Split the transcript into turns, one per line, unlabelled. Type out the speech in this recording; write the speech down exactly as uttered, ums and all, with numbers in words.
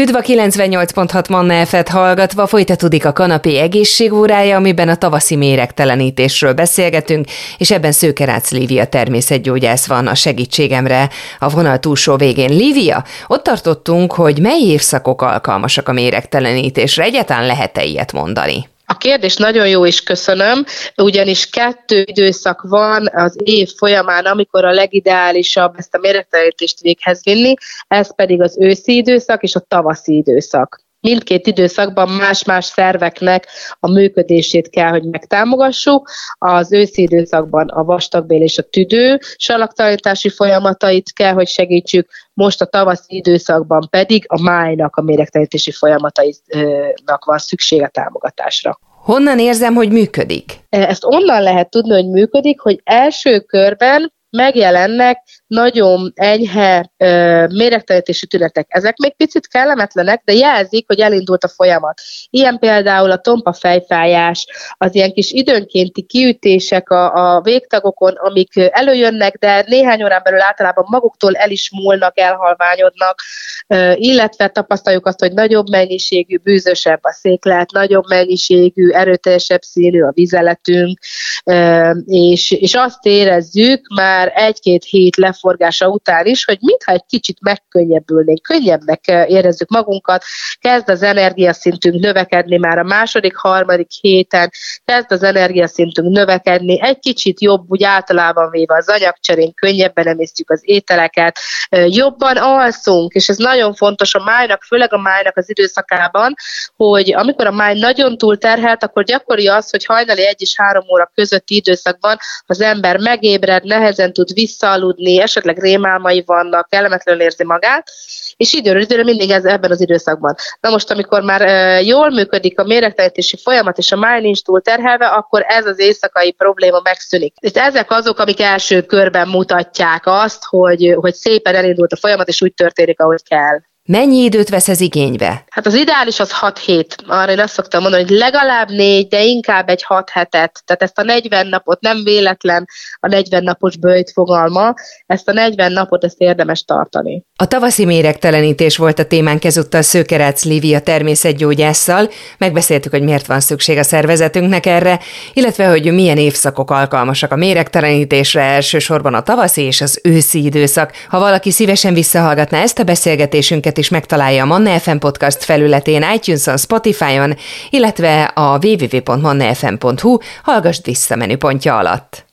Üdv a kilencvennyolc pont hat Manna ef em-et hallgatva, folytatódik a kanapé egészségórája, amiben a tavaszi méregtelenítésről beszélgetünk, és ebben Szőkerácz Lívia természetgyógyász van a segítségemre a vonal túlsó végén. Lívia, ott tartottunk, hogy mely évszakok alkalmasak a méregtelenítésre, egyáltalán lehet-e ilyet mondani?
A kérdés nagyon jó, és köszönöm, ugyanis kettő időszak van az év folyamán, amikor a legideálisabb ezt a méregtelenítést véghez vinni, ez pedig az őszi időszak és a tavaszi időszak. Mindkét időszakban más-más szerveknek a működését kell, hogy megtámogassuk. Az őszi időszakban a vastagbél és a tüdő salaktalanítási folyamatait kell, hogy segítsük, most a tavaszi időszakban pedig a májnak a méregtelenítési folyamatainak van szüksége támogatásra.
Honnan érzem, hogy működik?
Ezt onnan lehet tudni, hogy működik, hogy első körben megjelennek nagyon enyhe ö, méregtelenítési tünetek. Ezek még picit kellemetlenek, de jelzik, hogy elindult a folyamat. Ilyen például a tompa fejfájás, az ilyen kis időnkénti kiütések a, a végtagokon, amik előjönnek, de néhány órán belül általában maguktól el is múlnak, elhalványodnak, ö, illetve tapasztaljuk azt, hogy nagyobb mennyiségű, bűzösebb a széklet, nagyobb mennyiségű, erőteljesebb színű a vizeletünk, ö, és, és azt érezzük már egy-két hét leforgása után is, hogy mintha egy kicsit megkönnyebbülnénk, könnyebbnek érezzük magunkat, kezd az energiaszintünk növekedni már a második, harmadik héten, kezd az energiaszintünk növekedni, egy kicsit jobb, úgy általában véve az anyagcserén, könnyebben emésztjük az ételeket, jobban alszunk, és ez nagyon fontos a májnak, főleg a májnak az időszakában, hogy amikor a máj nagyon túlterhelt, akkor gyakori az, hogy hajnali egy és három óra közötti időszakban az ember megébred, nehezen tud visszaaludni, esetleg rémálmai vannak, kellemetlenül érzi magát, és időről időre mindig ez ebben az időszakban. Na most, amikor már e, jól működik a méregtelenítési folyamat, és a máj nincs túl terhelve, akkor ez az éjszakai probléma megszűnik. És ezek azok, amik első körben mutatják azt, hogy, hogy szépen elindult a folyamat, és úgy történik, ahogy kell.
Mennyi időt vesz ez igénybe?
Hát az ideális az hat hét. Arra én azt szoktam mondani, hogy legalább négy, de inkább egy hat hetet. Tehát ezt a negyven napot, nem véletlen a negyven napos böjt fogalma, ezt a negyven napot ezt érdemes tartani.
A tavaszi méregtelenítés volt a témánk ezúttal Szőkerácz Lívia természetgyógyásszal. Megbeszéltük, hogy miért van szükség a szervezetünknek erre, illetve hogy milyen évszakok alkalmasak a méregtelenítésre, elsősorban a tavaszi és az őszi időszak. Ha valaki szívesen visszahallgatná ezt a beszélgetésünket, is megtalálja a Manna ef em podcast felületén, iTunes-on, Spotify-on, illetve a double-u double-u double-u pont manna f m pont h u hallgass vissza menüpontja alatt.